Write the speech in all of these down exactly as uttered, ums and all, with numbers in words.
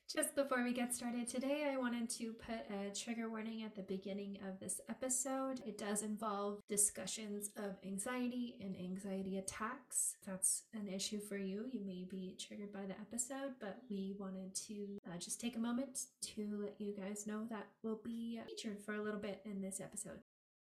Just before we get started today, I wanted to put a trigger warning at the beginning of this episode. It does involve discussions of anxiety and anxiety attacks. If that's an issue for you, you may be triggered by the episode, but we wanted to uh, just take a moment to let you guys know that we'll be featured for a little bit in this episode.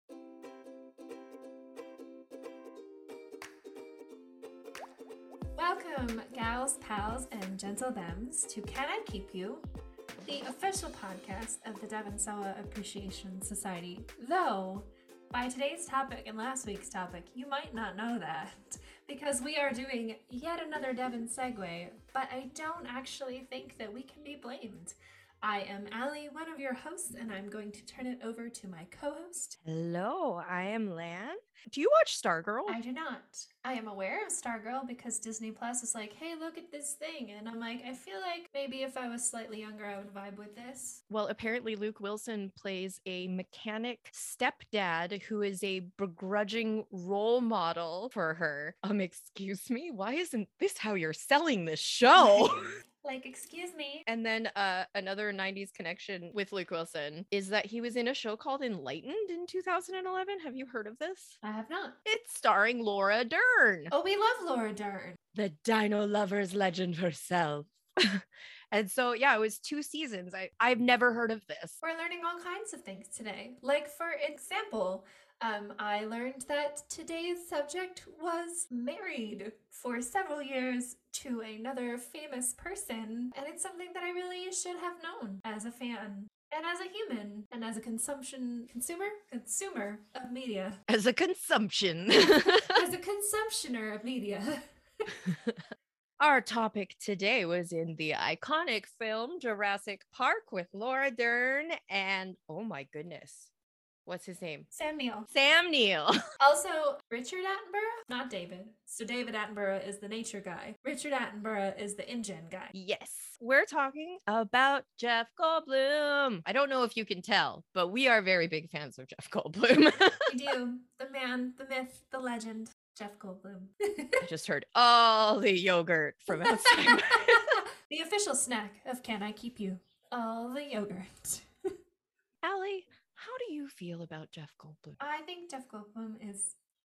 Welcome, gals, pals, and gentle thems, to Can I Keep You, the official podcast of the Devonsawa Appreciation Society. Though, by today's topic and last week's topic, you might not know that, because we are doing yet another Devon segue, but I don't actually think that we can be blamed. I am Allie, one of your hosts, and I'm going to turn it over to my co-host. Hello, I am Lan. Do you watch Stargirl? I do not. I am aware of Stargirl because Disney Plus is like, hey, look at this thing. And I'm like, I feel like maybe if I was slightly younger, I would vibe with this. Well, apparently Luke Wilson plays a mechanic stepdad who is a begrudging role model for her. Um, excuse me, why isn't this how you're selling this show? Like, excuse me. And then uh, another nineties connection with Luke Wilson is that he was in a show called Enlightened in two thousand eleven. Have you heard of this? I have not. It's starring Laura Dern. Oh, we love Laura Dern. The Dino Lovers legend herself. And so, yeah, it was two seasons. I, I've never heard of this. We're learning all kinds of things today. Like, for example, um, I learned that today's subject was married for several years to another famous person. And it's something that I really should have known as a fan. And as a human, and as a consumption consumer, consumer of media. As a consumption. As a consumptioner of media. Our topic today was in the iconic film Jurassic Park with Laura Dern and, oh my goodness, what's his name? Sam Neill. Sam Neill. Also, Richard Attenborough, not David. So David Attenborough is the nature guy. Richard Attenborough is the InGen guy. Yes. We're talking about Jeff Goldblum. I don't know if you can tell, but we are very big fans of Jeff Goldblum. We do. The man, the myth, the legend, Jeff Goldblum. I just heard all the yogurt from outside. The official snack of Can I Keep You? All the yogurt. Allie, how do you feel about Jeff Goldblum? I think Jeff Goldblum is...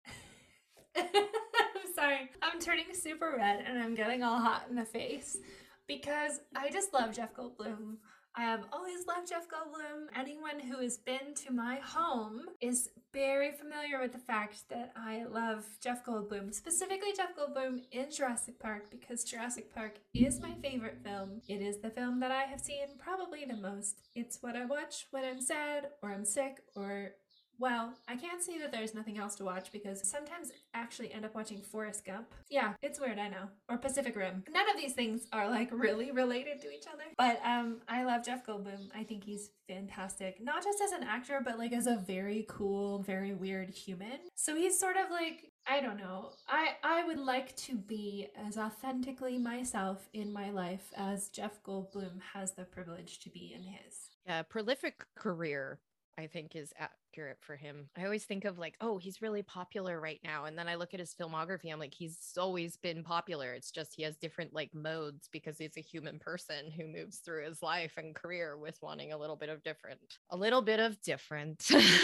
I'm sorry. I'm turning super red and I'm getting all hot in the face because I just love Jeff Goldblum. I have always loved Jeff Goldblum. Anyone who has been to my home is very familiar with the fact that I love Jeff Goldblum, specifically Jeff Goldblum in Jurassic Park, because Jurassic Park is my favorite film. It is the film that I have seen probably the most. It's what I watch when I'm sad or I'm sick or... Well, I can't say that there's nothing else to watch because sometimes I actually end up watching Forrest Gump. Yeah, it's weird, I know. Or Pacific Rim. None of these things are like really related to each other. But um, I love Jeff Goldblum. I think he's fantastic. Not just as an actor, but like as a very cool, very weird human. So he's sort of like, I don't know. I, I would like to be as authentically myself in my life as Jeff Goldblum has the privilege to be in his. Yeah, prolific career, I think, is accurate for him. I always think of like, oh, he's really popular right now. And then I look at his filmography. I'm like, he's always been popular. It's just he has different like modes because he's a human person who moves through his life and career with wanting a little bit of different, a little bit of different.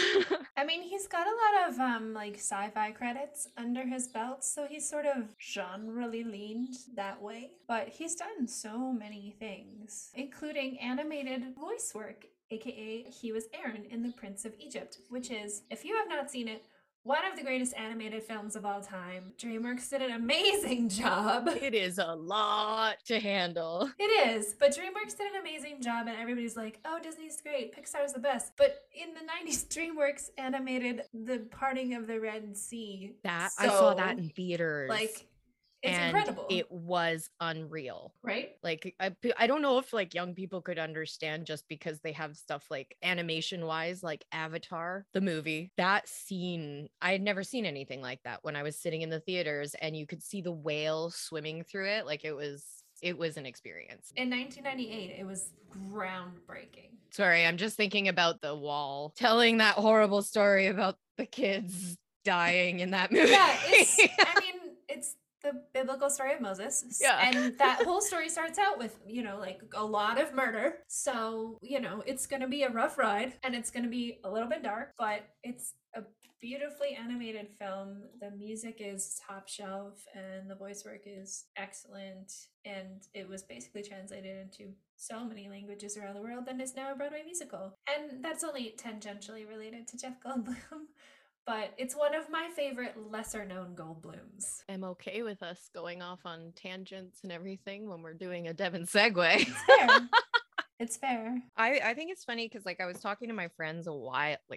I mean, he's got a lot of um like sci-fi credits under his belt, so he's sort of genre-ly leaned that way. But he's done so many things, including animated voice work, aka he was Aaron in The Prince of Egypt, which is, if you have not seen it, one of the greatest animated films of all time. DreamWorks did an amazing job. It is a lot to handle. It is, but DreamWorks did an amazing job and everybody's like, oh, Disney's great, Pixar's the best. But in the nineties, DreamWorks animated The Parting of the Red Sea. That So, I saw that in theaters. Like, it's and incredible. It was unreal. Right? Like, I, I don't know if like young people could understand just because they have stuff like animation wise, like Avatar, the movie. That scene, I had never seen anything like that when I was sitting in the theaters and you could see the whale swimming through it. Like it was, it was an experience. In nineteen ninety-eight, it was groundbreaking. Sorry, I'm just thinking about the wall telling that horrible story about the kids dying in that movie. Yeah, it's, I mean, it's the biblical story of Moses. Yeah. And that whole story starts out with, you know, like a lot of murder. So, you know, it's going to be a rough ride and it's going to be a little bit dark, but it's a beautifully animated film. The music is top shelf and the voice work is excellent. And it was basically translated into so many languages around the world and is now a Broadway musical. And that's only tangentially related to Jeff Goldblum. But it's one of my favorite lesser known Goldblums. I'm okay with us going off on tangents and everything when we're doing a Devon segue. It's fair. It's fair. I, I think it's funny because like I was talking to my friends a while like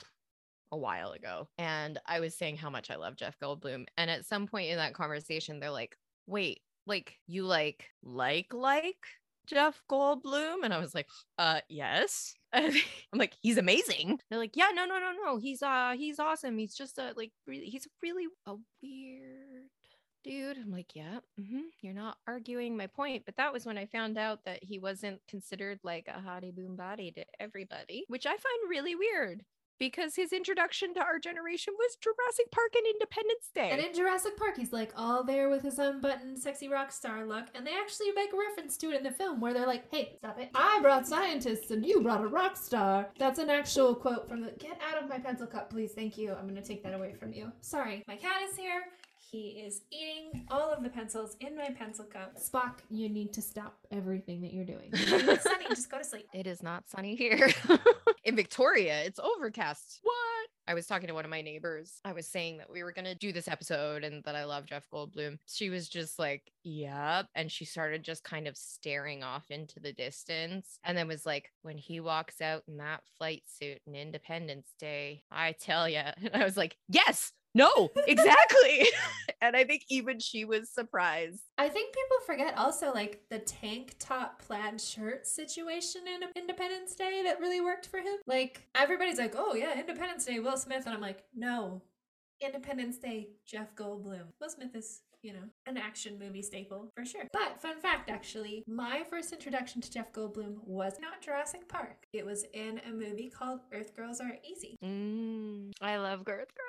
a while ago and I was saying how much I love Jeff Goldblum. And at some point in that conversation, they're like, wait, like you like like like Jeff Goldblum? And I was like, uh, yes. I'm like, he's amazing. They're like, yeah, no, no, no, no. He's uh, he's awesome. He's just a like, really, he's really a weird dude. I'm like, yeah, mm-hmm. You're not arguing my point. But that was when I found out that he wasn't considered like a hottie boom body to everybody, which I find really weird. Because his introduction to our generation was Jurassic Park and Independence Day. And in Jurassic Park, he's like all there with his unbuttoned, sexy rock star look. And they actually make a reference to it in the film where they're like, hey, stop it. I brought scientists and you brought a rock star. That's an actual quote from the, get out of my pencil cup, please. Thank you. I'm going to take that away from you. Sorry, my cat is here. He is eating all of the pencils in my pencil cup. Spock, you need to stop everything that you're doing. It's sunny, just go to sleep. It is not sunny here. In Victoria, it's overcast. What? I was talking to one of my neighbors. I was saying that we were going to do this episode and that I love Jeff Goldblum. She was just like, yep. And she started just kind of staring off into the distance and then was like, when he walks out in that flight suit in Independence Day, I tell you. And I was like, yes. No, exactly. And I think even she was surprised. I think people forget also like the tank top plaid shirt situation in Independence Day that really worked for him. Like everybody's like, oh yeah, Independence Day, Will Smith. And I'm like, no, Independence Day, Jeff Goldblum. Will Smith is, you know, an action movie staple for sure. But fun fact, actually, my first introduction to Jeff Goldblum was not Jurassic Park. It was in a movie called Earth Girls Are Easy. Mm, I love Earth Girls Are Easy.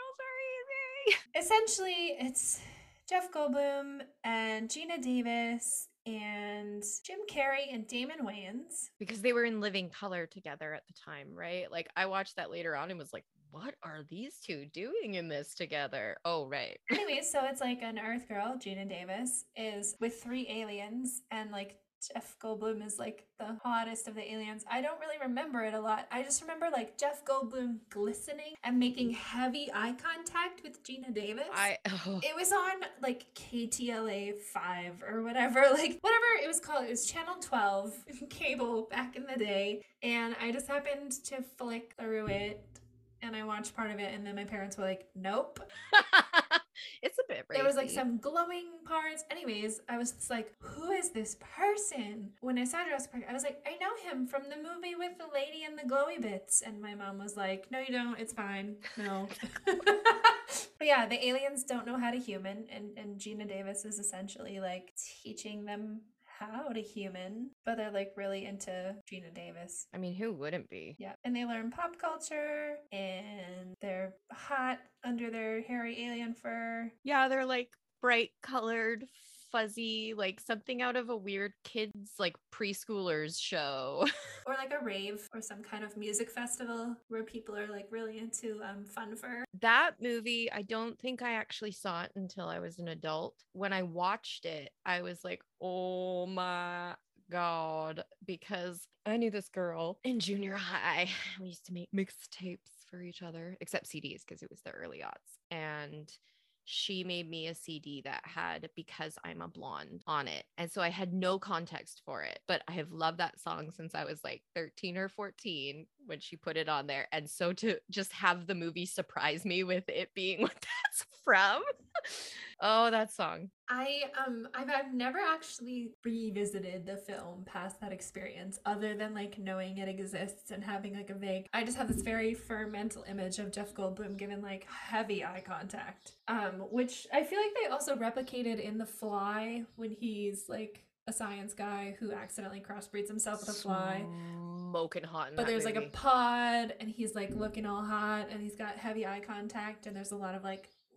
Essentially, it's Jeff Goldblum and Gina Davis and Jim Carrey and Damon Wayans. Because they were in Living Color together at the time, right? Like I watched that later on and was like, what are these two doing in this together? Oh, right. Anyways, so it's like an Earth girl, Gina Davis, is with three aliens and like Jeff Goldblum is like the hottest of the aliens. I don't really remember it a lot. I just remember like Jeff Goldblum glistening and making heavy eye contact with Gina Davis. I oh. It was on like K T L A five or whatever, like whatever it was called. It was Channel twelve cable back in the day. And I just happened to flick through it and I watched part of it and then my parents were like, nope. It's a bit racy. There was like some glowing parts. Anyways, I was just like, who is this person? When I saw Jurassic Park, I was like, I know him from the movie with the lady and the glowy bits. And my mom was like, no, you don't. It's fine. No. But yeah, the aliens don't know how to human. And, and Gina Davis is essentially like teaching them how to human, but they're like really into Gina Davis. I mean, who wouldn't be? Yeah. And they learn pop culture and they're hot under their hairy alien fur. Yeah, they're like bright colored, fuzzy, like something out of a weird kids like preschoolers show. Or like a rave or some kind of music festival where people are like really into um fun fur. That movie, I don't think I actually saw it until I was an adult. When I watched it, I was like, oh my God, because I knew this girl in junior high. We used to make mixtapes for each other, except C Ds because it was the early aughts. And she made me a C D that had Because I'm a Blonde on it. And so I had no context for it, but I have loved that song since I was like thirteen or fourteen when she put it on there. And so to just have the movie surprise me with it being what that's from. Oh, that song. I um I've, I've never actually revisited the film past that experience other than like knowing it exists and having like a vague, I just have this very firm mental image of Jeff Goldblum giving like heavy eye contact, um which I feel like they also replicated in The Fly when he's like a science guy who accidentally crossbreeds himself with a fly. Smoking hot in But that there's movie. like a pod and he's like looking all hot and he's got heavy eye contact and there's a lot of like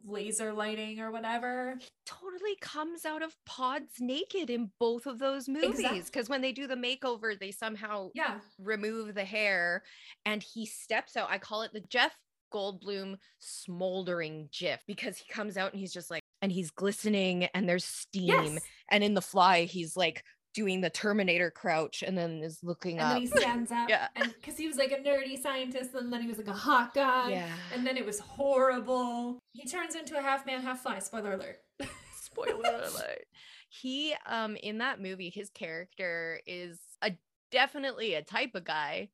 laser lighting or whatever. He totally comes out of pods naked in both of those movies. Because Exactly. when they do the makeover, they somehow Yeah. remove the hair and he steps out. I call it the Jeff Goldblum smoldering GIF, because he comes out and he's just like, and he's glistening and there's steam. Yes. And in The Fly, he's like doing the Terminator crouch and then is looking And up. then he stands up. Yeah. And because he was like a nerdy scientist, and then he was like a hot guy. Yeah. And then it was horrible. He turns into a half man, half fly. Spoiler alert. Spoiler alert. He, um, in that movie, his character is a definitely a type of guy.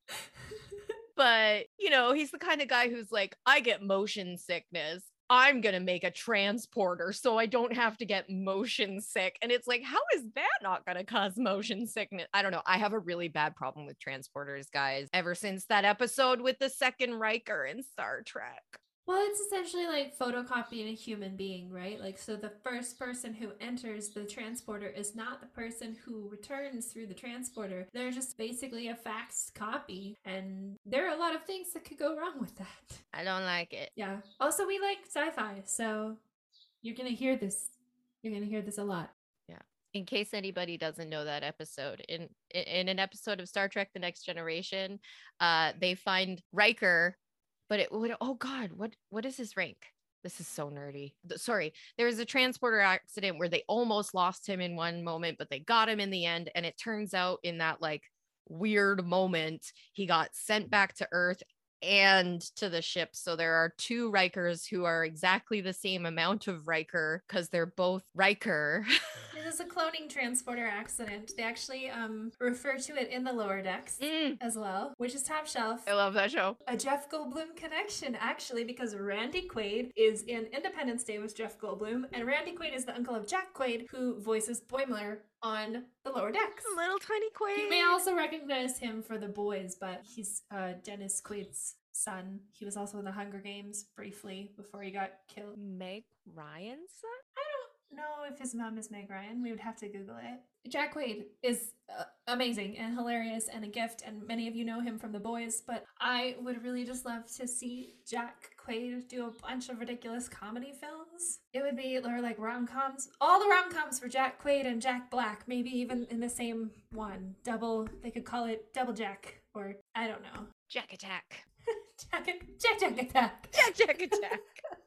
But, you know, he's the kind of guy who's like, I get motion sickness. I'm going to make a transporter so I don't have to get motion sick. And it's like, how is that not going to cause motion sickness? I don't know. I have a really bad problem with transporters, guys, ever since that episode with the second Riker in Star Trek. Well, it's essentially like photocopying a human being, right? Like, so the first person who enters the transporter is not the person who returns through the transporter. They're just basically a faxed copy. And there are a lot of things that could go wrong with that. I don't like it. Yeah. Also, we like sci-fi, so you're going to hear this. You're going to hear this a lot. Yeah. In case anybody doesn't know that episode, in in an episode of Star Trek The Next Generation, uh, they find Riker. But it would, oh God, what what is his rank? This is so nerdy. The, sorry, there was a transporter accident where they almost lost him in one moment, but they got him in the end. And it turns out in that like weird moment, he got sent back to Earth and to the ship. So there are two Rikers who are exactly the same amount of Riker because they're both Riker. It is a cloning transporter accident. They actually um refer to it in the lower decks Mm. as well, which is top shelf. I love that show. A Jeff Goldblum connection, actually, because Randy Quaid is in Independence Day with Jeff Goldblum, and Randy Quaid is the uncle of Jack Quaid, who voices Boimler on the lower decks. Little tiny Quaid. You may also recognize him for The Boys, but he's uh, Dennis Quaid's son. He was also in the Hunger Games briefly before he got killed. Meg Ryan's son? I don't know if his mom is Meg Ryan. We would have to Google it. Jack Quaid is uh, amazing and hilarious and a gift, and many of you know him from The Boys, but I would really just love to see Jack Quaid do a bunch of ridiculous comedy films. It would be or like rom-coms. All the rom-coms for Jack Quaid and Jack Black, maybe even in the same one. Double, they could call it Double Jack, or I don't know. Jack Attack. Jack, Jack, Jack Attack. Jack Jack Attack.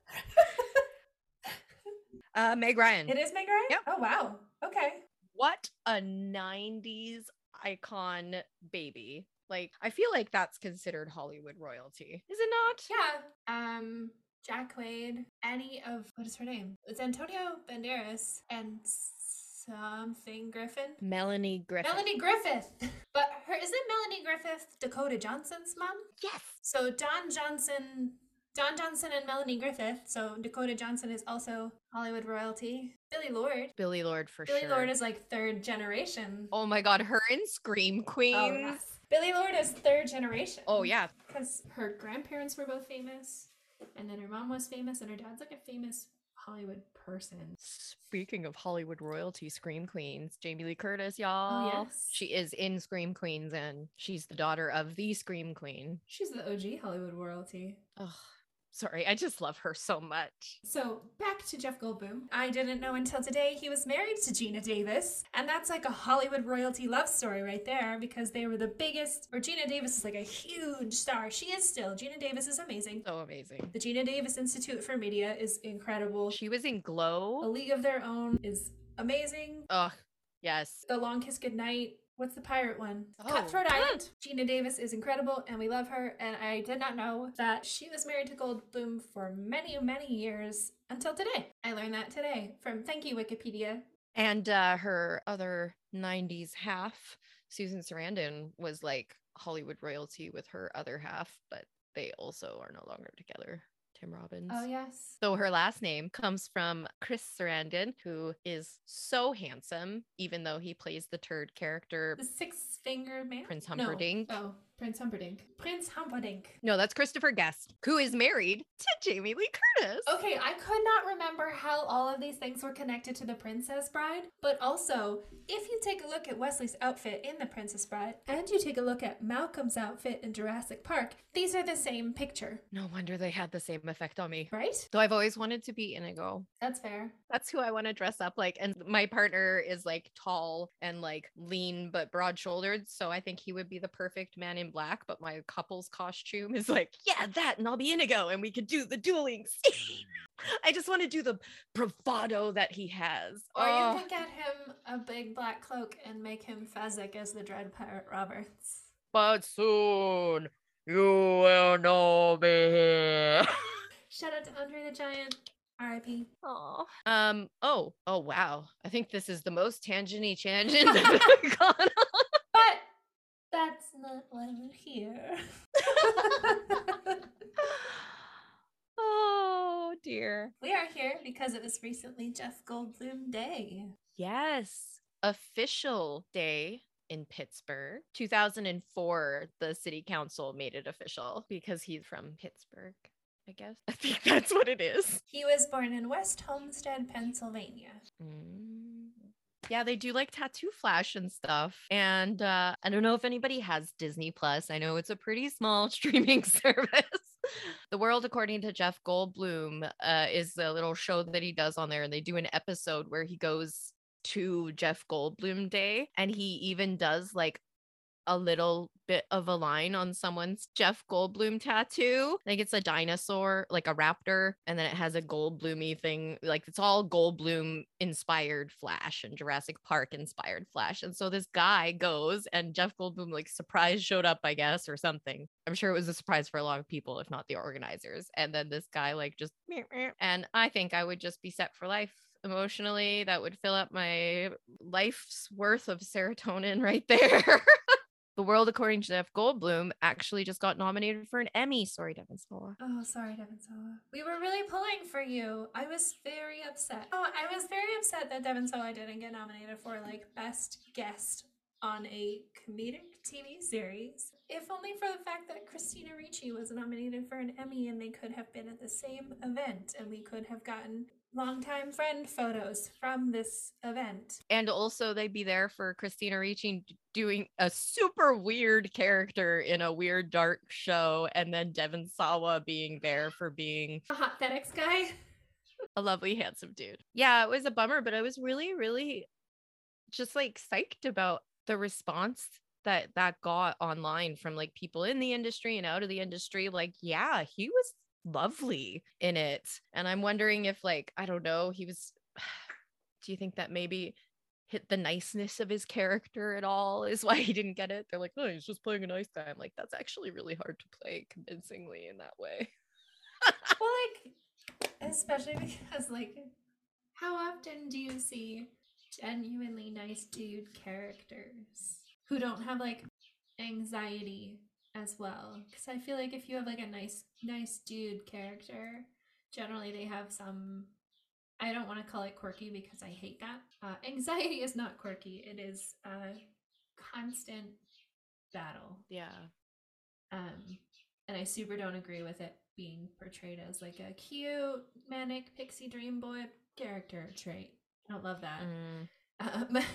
uh, Meg Ryan. It is Meg Ryan? Yep. Oh, wow. Okay. What a nineties icon baby. Like, I feel like that's considered Hollywood royalty. Is it not? Yeah. Um, Jack Quaid, Annie of, what is her name? It's Antonio Banderas and something Griffin. Melanie Griffith. Melanie Griffith. But her, isn't Melanie Griffith Dakota Johnson's mom? Yes. So Don Johnson, Don Johnson and Melanie Griffith. So Dakota Johnson is also Hollywood royalty. Billy Lord. Billy Lord for Billy sure. Lord is like third generation. Oh my God, her in Scream Queens. Oh, yes. Billy Lord is third generation. Oh yeah. Because her grandparents were both famous, and then her mom was famous, and her dad's like a famous Hollywood person. Speaking of Hollywood royalty, Scream Queens, Jamie Lee Curtis, y'all. Oh, yes. She is in Scream Queens, and she's the daughter of the Scream Queen. She's the O G Hollywood royalty. Oh, sorry, I just love her so much. So back to Jeff Goldblum. I didn't know until today he was married to Gina Davis, and that's like a Hollywood royalty love story right there, because they were the biggest, or Gina Davis is like a huge star. She is still. Gina Davis is amazing. So amazing. The Gina Davis Institute for Media is incredible. She was in A Glow. League of Their Own is amazing. Oh, yes. The Long Kiss Goodnight. What's the pirate one? Oh. Cutthroat Island. Gina Davis is incredible, and we love her. And I did not know that she was married to Goldblum for many, many years until today. I learned that today from thank you, Wikipedia. And uh, her other nineties half, Susan Sarandon, was like Hollywood royalty with her other half, but they also are no longer together. Tim Robbins. Oh, yes. So her last name comes from Chris Sarandon, who is so handsome, even though he plays the turd character. The Six-Fingered Man? Prince No. Humperdinck. Oh, Prince Humperdinck. Prince Humperdinck. No, that's Christopher Guest, who is married to Jamie Lee Curtis. Okay, I could not remember how all of these things were connected to The Princess Bride, but also, if you take a look at Wesley's outfit in The Princess Bride, and you take a look at Malcolm's outfit in Jurassic Park, these are the same picture. No wonder they had the same effect on me. Right? Though I've always wanted to be Inigo. That's fair. That's who I want to dress up like. And my partner is like tall and like lean but broad shouldered. So I think he would be the perfect man in black. But my couple's costume is like, yeah, that, and I'll be Inigo and we could do the dueling scene. I just want to do the bravado that he has. Or Oh. you could get him a big black cloak and make him Fezzik as the Dread Pirate Roberts. But soon you will know me. Shout out to Andre the Giant. R I P. Oh. Um. Oh. Oh. Wow. I think this is the most tangenty tangent I've gone on. But that's not why we're here. Oh dear. We are here because it was recently Jeff Goldblum Day. Yes. Official day in Pittsburgh. two thousand four, the city council made it official because he's from Pittsburgh, I guess. I think that's what it is. He was born in West Homestead, Pennsylvania. Mm. Yeah, they do like tattoo flash and stuff. And uh, I don't know if anybody has Disney Plus. I know it's a pretty small streaming service. The World According to Jeff Goldblum uh, is the little show that he does on there. And they do an episode where he goes to Jeff Goldblum Day. And he even does like a little bit of a line on someone's Jeff Goldblum tattoo. I think it's a dinosaur, like a raptor, and then it has a Goldblum-y thing. Like it's all Goldblum inspired Flash and Jurassic Park inspired Flash. And so this guy goes and Jeff Goldblum like surprise showed up, I guess, or something. I'm sure it was a surprise for a lot of people, if not the organizers. And then this guy like just, and I think I would just be set for life. Emotionally, that would fill up my life's worth of serotonin right there. The World According to Jeff Goldblum actually just got nominated for an Emmy. Sorry, Devin Sawa. Oh, sorry, Devin Sawa. We were really pulling for you. I was very upset. Oh, I was very upset that Devin Sawa didn't get nominated for like best guest on a comedic T V series. If only for the fact that Christina Ricci was nominated for an Emmy and they could have been at the same event and we could have gotten longtime friend photos from this event. And also they'd be there for Christina Ricci doing a super weird character in a weird dark show, and then Devin Sawa being there for being a hot FedEx guy. A lovely, handsome dude. Yeah, it was a bummer, but I was really, really just like psyched about the response that that got online from like people in the industry and out of the industry. Like, yeah, he was lovely in it. And I'm wondering if like, I don't know, he was, do you think that maybe hit the niceness of his character at all is why he didn't get it? They're like, no, he's just playing a nice guy. I'm like, that's actually really hard to play convincingly in that way. Well, like, especially because like, how often do you see genuinely nice dude characters who don't have like anxiety as well? Because I feel like if you have like a nice nice dude character, generally they have some, I don't want to call it quirky because I hate that. Uh, anxiety is not quirky. It is a constant battle. Yeah. Um, and I super don't agree with it being portrayed as like a cute manic pixie dream boy character trait. I don't love that. Mm. Um,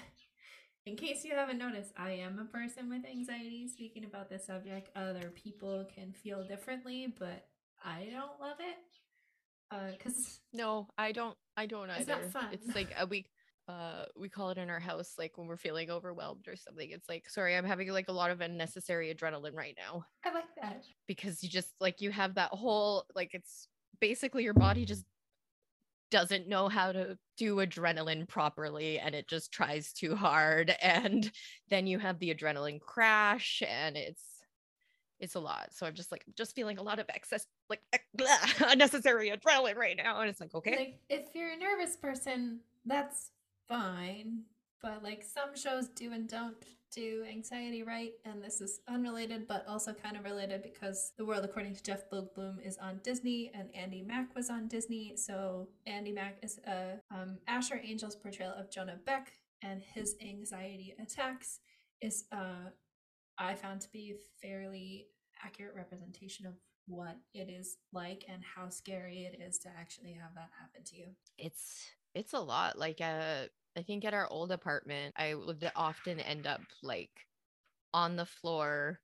in case you haven't noticed, I am a person with anxiety. Speaking about this subject, other people can feel differently, but I don't love it. Uh, cause no, I don't. I don't either. It's not fun. It's like a week. Uh, we call it in our house like when we're feeling overwhelmed or something. It's like, sorry, I'm having like a lot of unnecessary adrenaline right now. I like that because you just like you have that whole like it's basically your body just doesn't know how to do adrenaline properly and it just tries too hard, and then you have the adrenaline crash and it's it's a lot. So I'm just like just feeling a lot of excess like blah, unnecessary adrenaline right now, and it's like, okay, like if you're a nervous person, that's fine, but like some shows do and don't do anxiety right, and this is unrelated but also kind of related because The World According to Jeff Goldblum is on Disney and Andy Mack was on Disney. So Andy Mack is a um, Asher Angel's portrayal of Jonah Beck, and his anxiety attacks is uh I found to be a fairly accurate representation of what it is like and how scary it is to actually have that happen to you. It's it's a lot. Like uh I think at our old apartment, I would often end up like on the floor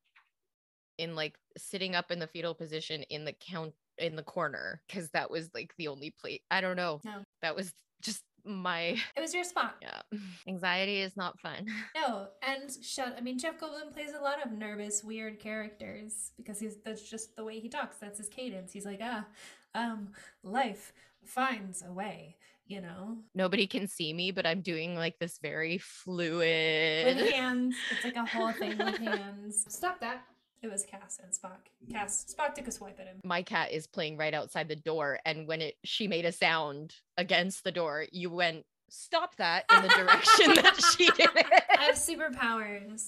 in like sitting up in the fetal position in the count in the corner because that was like the only place. I don't know. No. That was just my It was your spot. yeah. Anxiety is not fun. No, and shut. I mean, Jeff Goldblum plays a lot of nervous, weird characters because he's that's just the way he talks. That's his cadence. He's like, ah, um, life finds a way. You know, Nobody can see me, but I'm doing like this very fluid with hands. It's like a whole thing with hands. Stop that. It was Cass and Spock. Cass, Spock took a swipe at him. My cat is playing right outside the door, and when it she made a sound against the door, you went, stop that, in the direction that she did it. I have superpowers.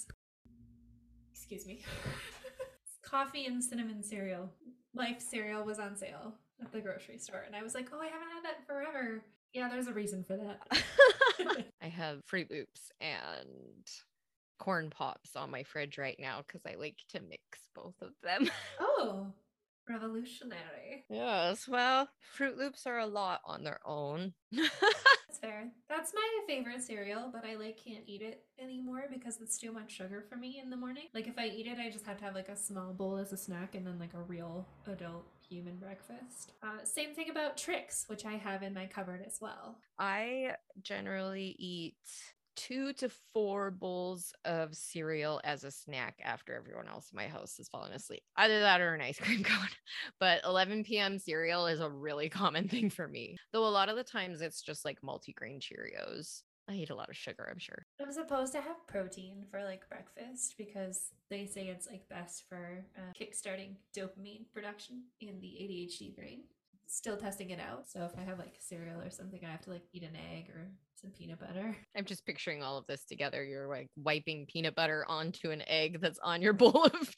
Excuse me. Coffee and cinnamon cereal. Life cereal was on sale at the grocery store, and I was like, oh, I haven't had that in forever. Yeah, there's a reason for that. I have Fruit Loops and corn pops on my fridge right now because I like to mix both of them. Oh, revolutionary. Yes, well, Fruit Loops are a lot on their own. That's fair. That's my favorite cereal, but I like can't eat it anymore because it's too much sugar for me in the morning. Like if I eat it, I just have to have like a small bowl as a snack and then like a real adult human breakfast. Uh, same thing about Trix, which I have in my cupboard as well. I generally eat two to four bowls of cereal as a snack after everyone else in my house has fallen asleep. Either that or an ice cream cone. But eleven p.m. cereal is a really common thing for me. Though a lot of the times it's just like multigrain Cheerios. I eat a lot of sugar, I'm sure. I'm supposed to have protein for like breakfast because they say it's like best for uh, kickstarting dopamine production in the A D H D brain. Still testing it out. So if I have like cereal or something, I have to like eat an egg or some peanut butter. I'm just picturing all of this together. You're like wiping peanut butter onto an egg that's on your bowl of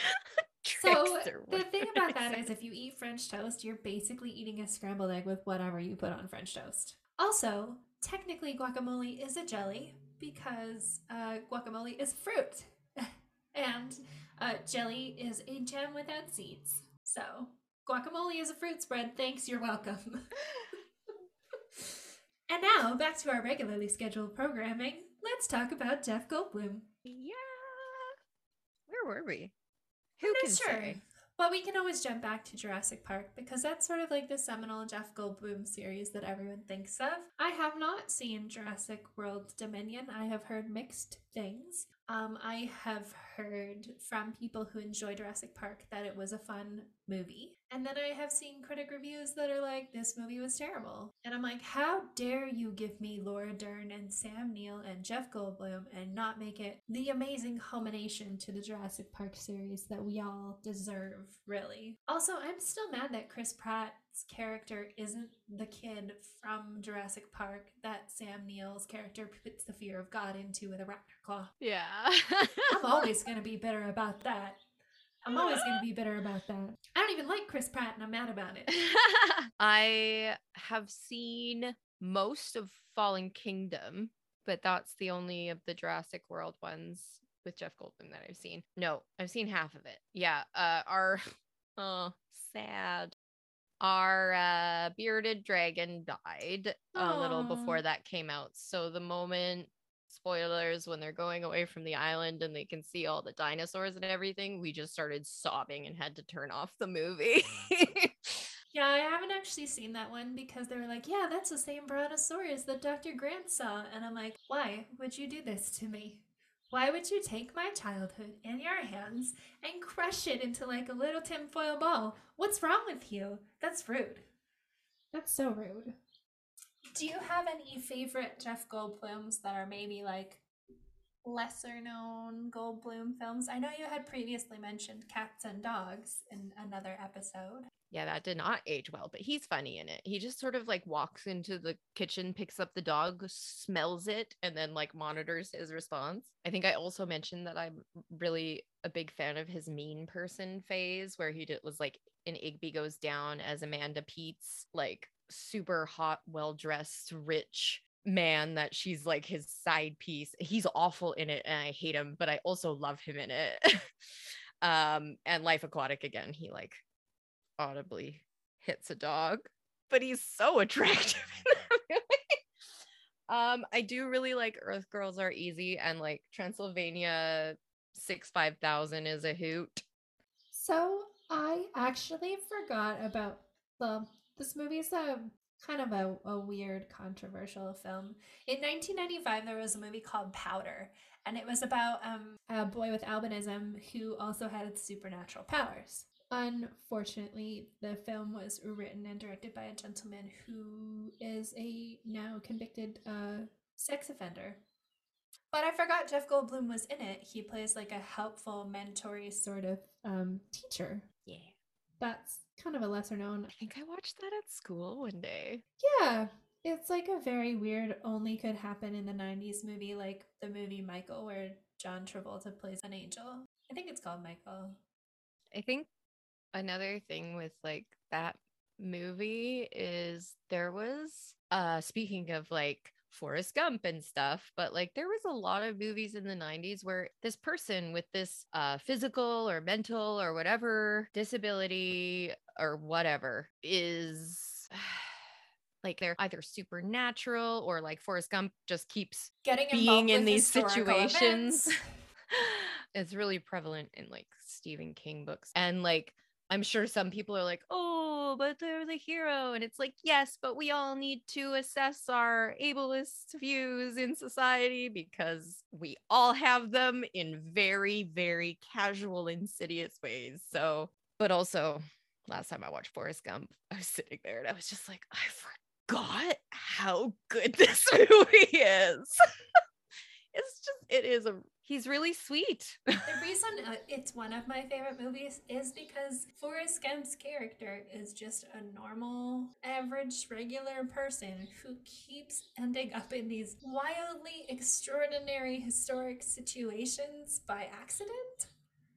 So the thing about that is if you eat French toast, you're basically eating a scrambled egg with whatever you put on French toast. Also, technically guacamole is a jelly because uh, guacamole is fruit. And uh, jelly is a jam without seeds. So guacamole is a fruit spread. Thanks, you're welcome. And now, back to our regularly scheduled programming. Let's talk about Jeff Goldblum. Yeah. Where were we? Who I'm can not sure. say? But we can always jump back to Jurassic Park because that's sort of like the seminal Jeff Goldblum series that everyone thinks of. I have not seen Jurassic World Dominion. I have heard mixed things. Um, I have heard from people who enjoy Jurassic Park that it was a fun movie. And then I have seen critic reviews that are like, this movie was terrible. And I'm like, how dare you give me Laura Dern and Sam Neill and Jeff Goldblum and not make it the amazing culmination to the Jurassic Park series that we all deserve, really. Also, I'm still mad that Chris Pratt's character isn't the kid from Jurassic Park that Sam Neill's character puts the fear of God into with a raptor claw. Yeah. I'm always going to be bitter about that. I'm always going to be bitter about that. I don't even like Chris Pratt and I'm mad about it. I have seen most of Fallen Kingdom, but that's the only of the Jurassic World ones with Jeff Goldblum that I've seen. No, I've seen half of it. Yeah. Uh, our, oh, sad. Our uh, bearded dragon died a little Aw. before that came out. So the moment, spoilers, when they're going away from the island and they can see all the dinosaurs and everything, we just started sobbing and had to turn off the movie. Yeah, I haven't actually seen that one because they were like, yeah, that's the same Brontosaurus that Doctor Grant saw. And I'm like, why would you do this to me? Why would you take my childhood in your hands and crush it into like a little tinfoil ball? What's wrong with you? That's rude. That's so rude. Do you have any favorite Jeff Goldblums that are maybe like lesser known Goldblum films? I know you had previously mentioned Cats and Dogs in another episode. Yeah, that did not age well, but he's funny in it. He just sort of like walks into the kitchen, picks up the dog, smells it, and then like monitors his response. I think I also mentioned that I'm really a big fan of his mean person phase where he did, was like in Igby Goes Down as Amanda Peets, like super hot, well-dressed, rich man that she's like his side piece. He's awful in it and I hate him, but I also love him in it. um, and Life Aquatic again, he like audibly hits a dog, but he's so attractive in that movie. Um, I do really like Earth Girls Are Easy, and like Transylvania six five thousand is a hoot. So I actually forgot about, well, this movie is a kind of a, a weird, controversial film. In nineteen ninety-five, there was a movie called Powder, and it was about um, a boy with albinism who also had supernatural powers. Unfortunately, the film was written and directed by a gentleman who is a now convicted uh, sex offender. But I forgot Jeff Goldblum was in it. He plays like a helpful, mentory sort of um, teacher. Yeah. That's kind of a lesser known. I think I watched that at school one day. Yeah. It's like a very weird, only could happen in the nineties movie, like the movie Michael, where John Travolta plays an angel. I think it's called Michael. I think another thing with like that movie is there was, uh, speaking of like Forrest Gump and stuff, but like there was a lot of movies in the nineties where this person with this uh physical or mental or whatever disability or whatever is like they're either supernatural or like Forrest Gump just keeps Getting being involved in with these historical situations. events. It's really prevalent in like Stephen King books. And like I'm sure some people are like, oh, but they're the hero. And it's like, yes, but we all need to assess our ableist views in society because we all have them in very, very casual, insidious ways. So, but also, last time I watched Forrest Gump, I was sitting there and I was just like, I forgot how good this movie is. It's just, it is a, he's really sweet. The reason uh, it's one of my favorite movies is because Forrest Gump's character is just a normal, average, regular person who keeps ending up in these wildly extraordinary historic situations by accident.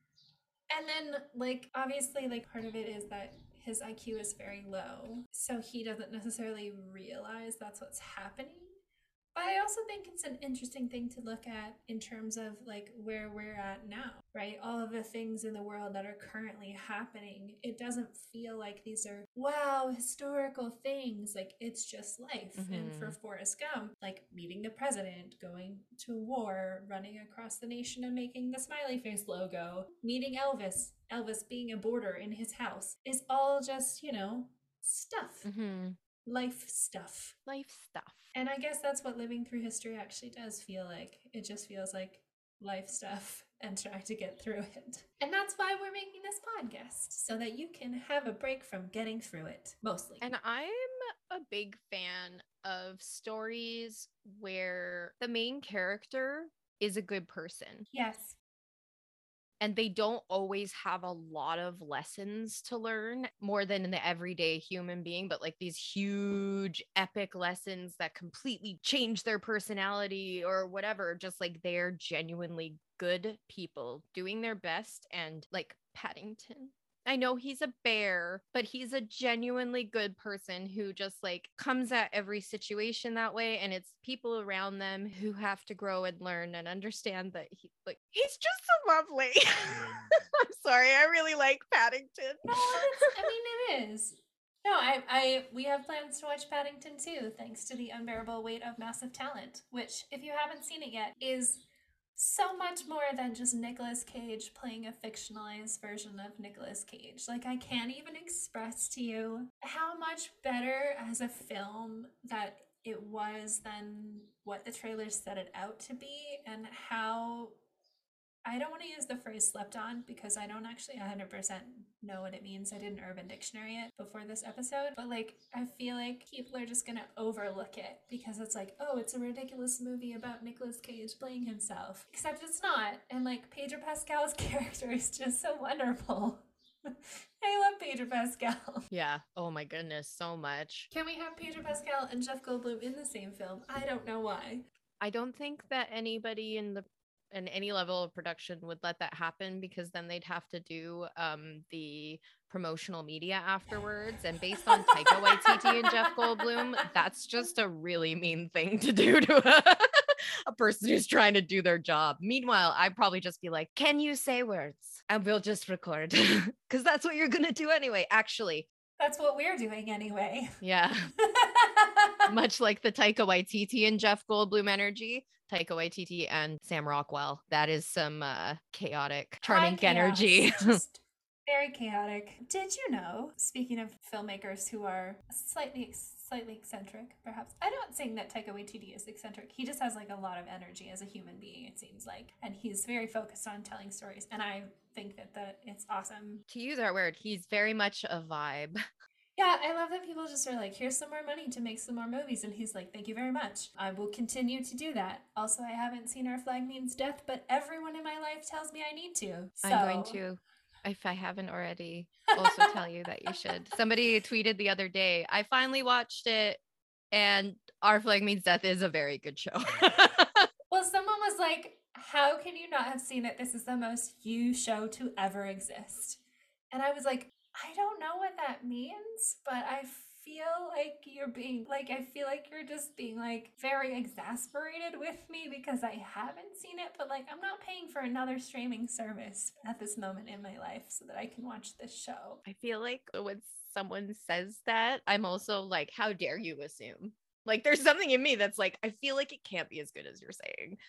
And then, like, obviously, like, part of it is that his I Q is very low, so he doesn't necessarily realize that's what's happening. But I also think it's an interesting thing to look at in terms of like where we're at now, right? All of the things in the world that are currently happening. It doesn't feel like these are, wow, historical things. Like it's just life. Mm-hmm. And for Forrest Gump, like meeting the president, going to war, running across the nation and making the smiley face logo, meeting Elvis, Elvis being a boarder in his house is all just, you know, stuff. Mm-hmm. Life stuff. Life stuff. And I guess that's what living through history actually does feel like. It just feels like life stuff and trying to get through it. And that's why we're making this podcast, so that you can have a break from getting through it, mostly. And I'm a big fan of stories where the main character is a good person. Yes. And they don't always have a lot of lessons to learn more than in the everyday human being, but like these huge epic lessons that completely change their personality or whatever. Just like they're genuinely good people doing their best. And like Paddington, I know he's a bear, but he's a genuinely good person who just like comes at every situation that way. And it's people around them who have to grow and learn and understand that he like he's just so lovely. I'm sorry, I really like Paddington. No, it's, I mean it is. No, I, I, we have plans to watch Paddington too, thanks to the unbearable weight of massive talent, which, if you haven't seen it yet, is so much more than just Nicolas Cage playing a fictionalized version of Nicolas Cage. Like, I can't even express to you how much better as a film that it was than what the trailers set it out to be, and how, I don't want to use the phrase slept on because I don't actually one hundred percent know what it means. I did an Urban Dictionary it before this episode, but like I feel like people are just gonna overlook it because it's like, oh, it's a ridiculous movie about Nicolas Cage playing himself, except it's not. And like Pedro Pascal's character is just so wonderful. I love Pedro Pascal. Yeah. Oh my goodness, so much. Can we have Pedro Pascal and Jeff Goldblum in the same film? I don't know why. I don't think that anybody in the and any level of production would let that happen, because then they'd have to do um the promotional media afterwards. And based on Taika Waititi and Jeff Goldblum, that's just a really mean thing to do to a, a person who's trying to do their job. Meanwhile, I'd probably just be like, can you say words? And we'll just record, because that's what you're gonna do anyway. Actually, that's what we're doing anyway. Yeah. Much like the Taika Waititi and Jeff Goldblum energy, Taika Waititi and Sam Rockwell. That is some uh, chaotic, charming energy. Just very chaotic. Did you know, speaking of filmmakers who are slightly slightly eccentric, perhaps, I'm not saying that Taika Waititi is eccentric. He just has like a lot of energy as a human being, it seems like. And he's very focused on telling stories. And I think that, that it's awesome. To use our word, he's very much a vibe. Yeah, I love that people just are like, here's some more money to make some more movies. And he's like, thank you very much. I will continue to do that. Also, I haven't seen Our Flag Means Death, but everyone in my life tells me I need to. So. I'm going to, if I haven't already, also tell you that you should. Somebody tweeted the other day, I finally watched it, and Our Flag Means Death is a very good show. Well, someone was like, how can you not have seen it? This is the most you show to ever exist. And I was like, I don't know what that means, but I feel like you're being like, I feel like you're just being like very exasperated with me because I haven't seen it, but like I'm not paying for another streaming service at this moment in my life so that I can watch this show. I feel like when someone says that, I'm also like, how dare you assume? Like there's something in me that's like, I feel like it can't be as good as you're saying.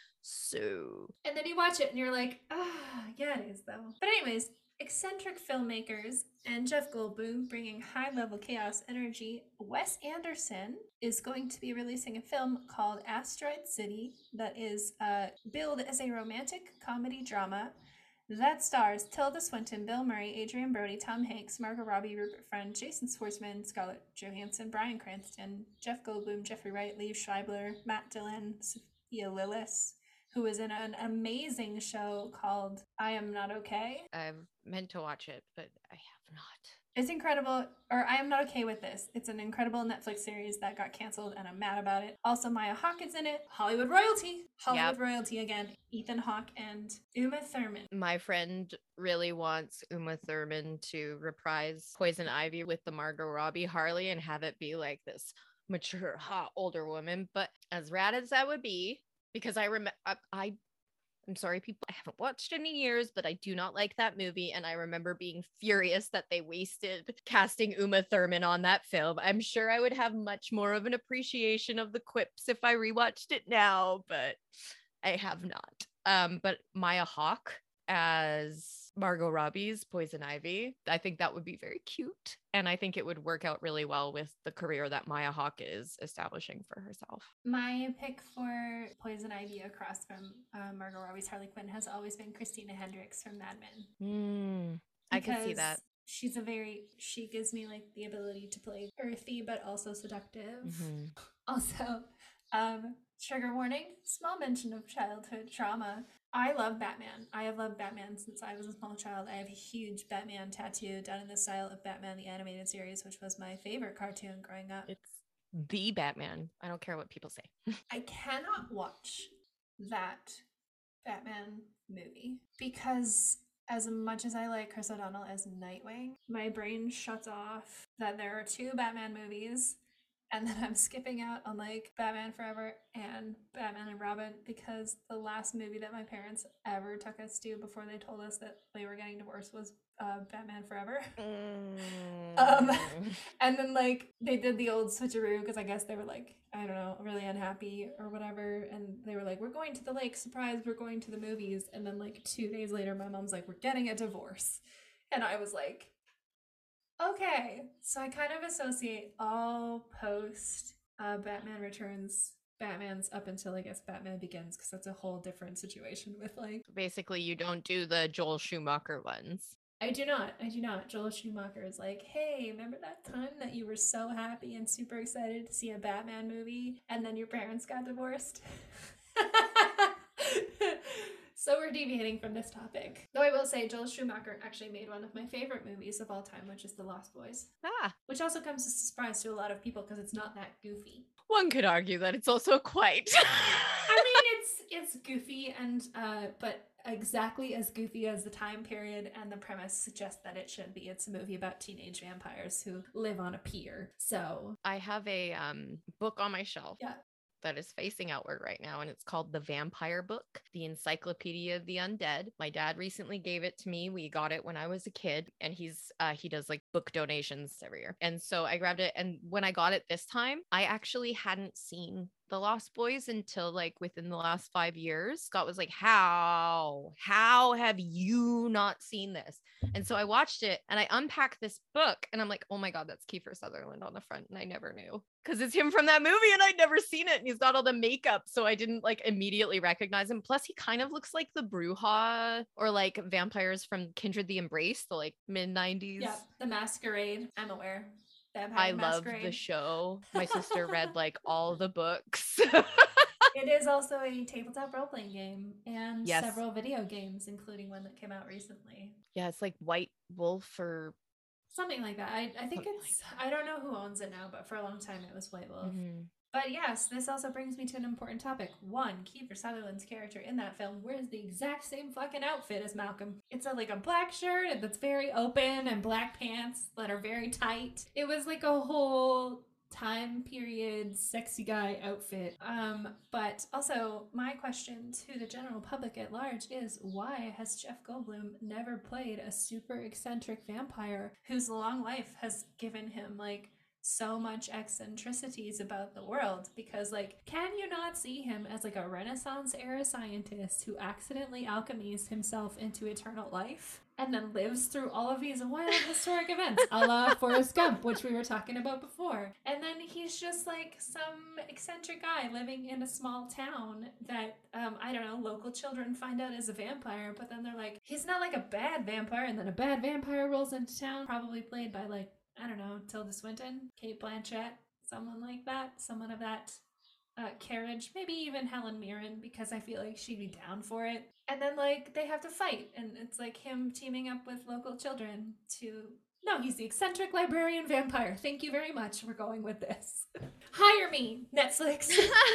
So. And then you watch it and you're like, ah, oh, yeah, it is though. But anyways, eccentric filmmakers and Jeff Goldblum bringing high-level chaos energy. Wes Anderson is going to be releasing a film called Asteroid City that is uh, billed as a romantic comedy drama that stars Tilda Swinton, Bill Murray, Adrian Brody, Tom Hanks, Margot Robbie, Rupert Friend, Jason Schwartzman, Scarlett Johansson, Bryan Cranston, Jeff Goldblum, Jeffrey Wright, Liev Schreiber, Matt Dillon, Sophia Lillis, who was in an amazing show called I Am Not Okay. I've meant to watch it, but I have not. It's incredible, or I Am Not Okay with This. It's an incredible Netflix series that got canceled, and I'm mad about it. Also, Maya Hawke is in it. Hollywood royalty. Hollywood yep. royalty again. Ethan Hawke and Uma Thurman. My friend really wants Uma Thurman to reprise Poison Ivy with the Margot Robbie Harley and have it be like this mature, hot, older woman. But as rad as that would be, because I remember, I, I, I'm sorry, people, I haven't watched it in years, but I do not like that movie. And I remember being furious that they wasted casting Uma Thurman on that film. I'm sure I would have much more of an appreciation of the quips if I rewatched it now, but I have not. Um, but Maya Hawke as Margot Robbie's Poison Ivy, I think that would be very cute. And I think it would work out really well with the career that Maya Hawke is establishing for herself. My pick for Poison Ivy across from uh, Margot Robbie's Harley Quinn has always been Christina Hendricks from Mad Men. Mm, I can see that. She's a very, she gives me like the ability to play earthy, but also seductive. Mm-hmm. Also, um, trigger warning, small mention of childhood trauma. I love Batman. I have loved Batman since I was a small child. I have a huge Batman tattoo done in the style of Batman the Animated Series, which was my favorite cartoon growing up. It's the Batman. I don't care what people say. I cannot watch that Batman movie because as much as I like Chris O'Donnell as Nightwing, my brain shuts off that there are two Batman movies. And then I'm skipping out on like Batman Forever and Batman and Robin because the last movie that my parents ever took us to before they told us that they were getting divorced was uh, Batman Forever. Mm. um, and then like they did the old switcheroo because I guess they were like, I don't know, really unhappy or whatever. And they were like, we're going to the lake, surprise, we're going to the movies. And then like two days later, my mom's like, we're getting a divorce. And I was like, okay, so I kind of associate all post uh, Batman Returns Batman's up until I guess Batman Begins because that's a whole different situation with like. Basically, you don't do the Joel Schumacher ones. I do not. I do not. Joel Schumacher is like, hey, remember that time that you were so happy and super excited to see a Batman movie and then your parents got divorced? So we're deviating from this topic. Though I will say Joel Schumacher actually made one of my favorite movies of all time, which is The Lost Boys. Ah. Which also comes as a surprise to a lot of people because it's not that goofy. One could argue that it's also quite. I mean, it's it's goofy and uh but exactly as goofy as the time period and the premise suggests that it should be. It's a movie about teenage vampires who live on a pier. So I have a um book on my shelf. Yeah. That is facing outward right now, and it's called The Vampire Book, the Encyclopedia of the Undead. My dad recently gave it to me. We got it when I was a kid, and he's uh he does like book donations every year. And so I grabbed it, and when I got it this time, I actually hadn't seen The Lost Boys until like within the last five years. Scott was like, how how have you not seen this? And so I watched it and I unpacked this book and I'm like, oh my God, that's Kiefer Sutherland on the front. And I never knew, because it's him from that movie and I'd never seen it. And he's got all the makeup. So I didn't like immediately recognize him. Plus he kind of looks like the Bruja or like vampires from Kindred the Embrace, the like mid nineties. Yeah, The Masquerade. I'm aware. Vampire I love Masquerade. the show. My sister read like all the books. It is also a tabletop role-playing game and Yes. several video games, including one that came out recently. Yeah, it's like White Wolf or Something like that. I, I think Something it's, I don't know who owns it now, but for a long time it was White Wolf. Mhm. But yes, this also brings me to an important topic. One, Kiefer Sutherland's character in that film wears the exact same fucking outfit as Malcolm. It's a, like a black shirt that's very open and black pants that are very tight. It was like a whole time period sexy guy outfit. Um, but also my question to the general public at large is, why has Jeff Goldblum never played a super eccentric vampire whose long life has given him like so much eccentricities about the world? Because like, can you not see him as like a Renaissance era scientist who accidentally alchemies himself into eternal life and then lives through all of these wild historic events, a la Forrest Gump, which we were talking about before? And then he's just like some eccentric guy living in a small town that, um, I don't know, local children find out is a vampire, but then they're like, he's not like a bad vampire, and then a bad vampire rolls into town, probably played by like, I don't know, Tilda Swinton, Kate Blanchett, someone like that, someone of that uh, carriage, maybe even Helen Mirren, because I feel like she'd be down for it. And then, like, they have to fight, and it's like him teaming up with local children to... No, he's the eccentric librarian vampire. Thank you very much. We're going with this. Hire me, Netflix.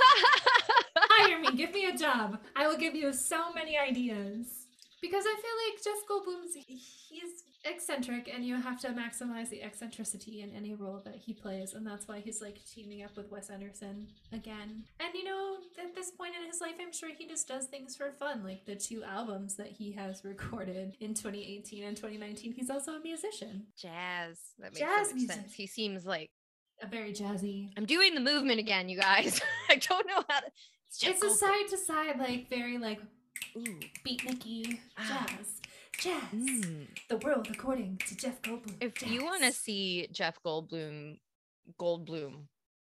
Hire me. Give me a job. I will give you so many ideas. Because I feel like Jeff Goldblum's, he's eccentric, and you have to maximize the eccentricity in any role that he plays, and that's why he's like teaming up with Wes Anderson again. And you know, at this point in his life, I'm sure he just does things for fun, like the two albums that he has recorded in twenty eighteen and twenty nineteen. He's also a musician. Jazz. That makes Jazz so much music. sense. He seems like A very jazzy. I'm doing the movement again, you guys. I don't know how to. It's, Jeff It's a Goldblum. side to side, like very like Ooh. beatniky Ah. jazz. Jazz. Mm. The world according to Jeff Goldblum. If Jazz. you want to see Jeff Goldblum, Goldblum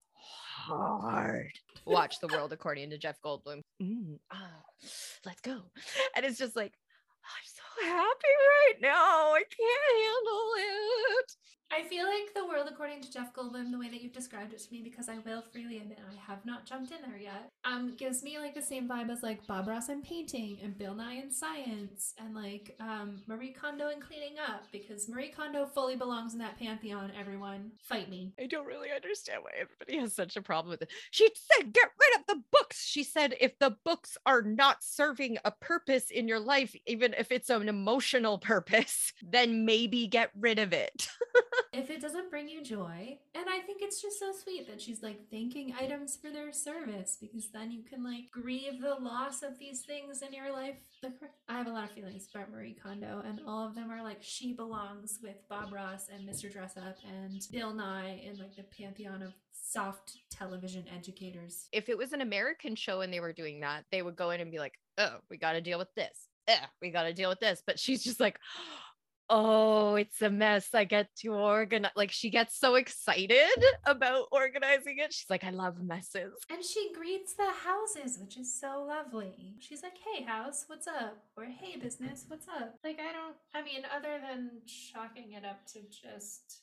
hard, watch The World According to Jeff Goldblum. Mm, ah, let's go. And it's just like, I'm so happy right now. I can't handle it. I feel like The World According to Jeff Goldblum, the way that you've described it to me, because I will freely admit I have not jumped in there yet, um, gives me like the same vibe as like Bob Ross and painting and Bill Nye in science and like um, Marie Kondo and cleaning up, because Marie Kondo fully belongs in that pantheon. Everyone, fight me. I don't really understand why everybody has such a problem with it. She said, get rid of the books. She said, if the books are not serving a purpose in your life, even if it's an emotional purpose, then maybe get rid of it. If it doesn't bring you joy, and I think it's just so sweet that she's like thanking items for their service, because then you can like grieve the loss of these things in your life. I have a lot of feelings about Marie Kondo, and all of them are like, she belongs with Bob Ross and Mister Dress Up and Bill Nye in like the pantheon of soft television educators. If it was an American show and they were doing that, they would go in and be like, oh, we got to deal with this. Yeah, we got to deal with this. But she's just like, oh, it's a mess. I get to organize. Like, she gets so excited about organizing it. She's like, I love messes. And she greets the houses, which is so lovely. She's like, hey, house, what's up? Or hey, business, what's up? Like, I don't, I mean, other than chalking it up to just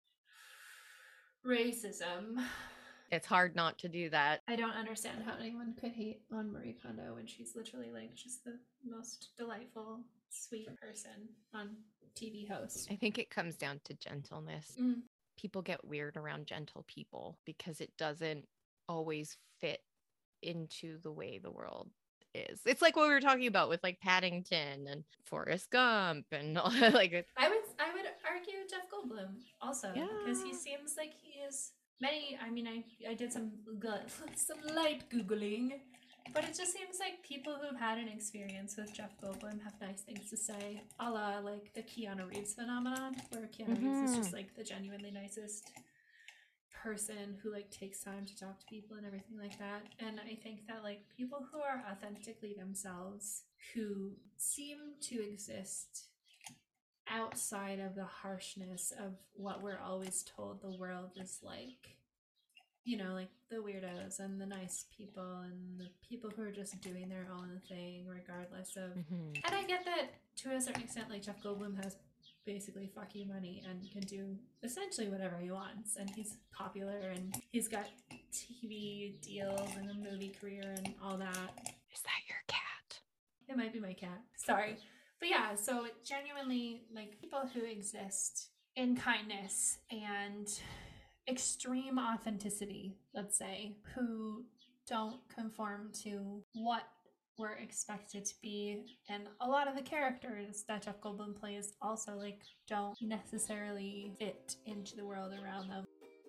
racism, It's hard not to do that. I don't understand how anyone could hate on Marie Kondo when she's literally like just the most delightful, sweet person on T V host. I think it comes down to gentleness. Mm. People get weird around gentle people because it doesn't always fit into the way the world is. It's like what we were talking about with like Paddington and Forrest Gump and all, like I would I would argue Jeff Goldblum also, yeah, because he seems like he is many. I mean, I I did some some light googling, but it just seems like people who've had an experience with Jeff Goldblum have nice things to say, a la like the Keanu Reeves phenomenon, where Keanu mm-hmm. Reeves is just like the genuinely nicest person who like takes time to talk to people and everything like that. And I think that like people who are authentically themselves, who seem to exist outside of the harshness of what we're always told the world is like, you know, like the weirdos and the nice people and the people who are just doing their own thing regardless of mm-hmm. And I get that to a certain extent, like Jeff Goldblum has basically fuck you money and can do essentially whatever he wants, and he's popular and he's got T V deals and a movie career and all that. Is that your cat? It might be my cat, sorry. But yeah, so genuinely like people who exist in kindness and extreme authenticity, let's say, who don't conform to what we're expected to be, and a lot of the characters that Jeff Goldblum plays also like don't necessarily fit into the world around them.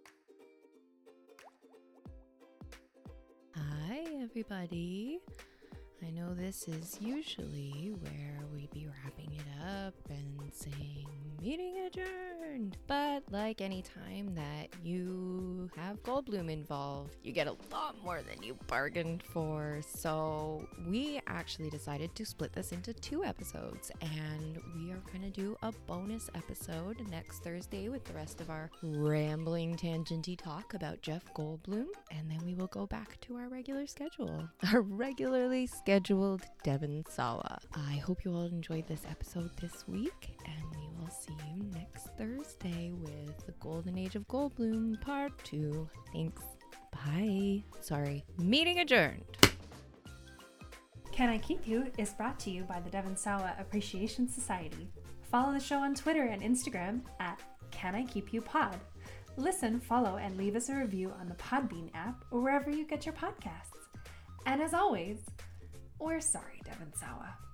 Hi everybody. I know this is usually where we'd be wrapping it up and saying meeting adjourned, but like any time that you have Goldblum involved, you get a lot more than you bargained for. So we actually decided to split this into two episodes, and we are going to do a bonus episode next Thursday with the rest of our rambling tangenty talk about Jeff Goldblum, and then we will go back to our regular schedule, our regularly scheduled Devon Sawa. I hope you all enjoyed this episode this week, and we will see you next Thursday with the Golden Age of Goldblum Part two. Thanks. Bye. Sorry. Meeting adjourned. Can I Keep You is brought to you by the Devon Sawa Appreciation Society. Follow the show on Twitter and Instagram at Can I Keep You Pod. Listen, follow, and leave us a review on the Podbean app or wherever you get your podcasts. And as always, we're sorry, Devon Sawa.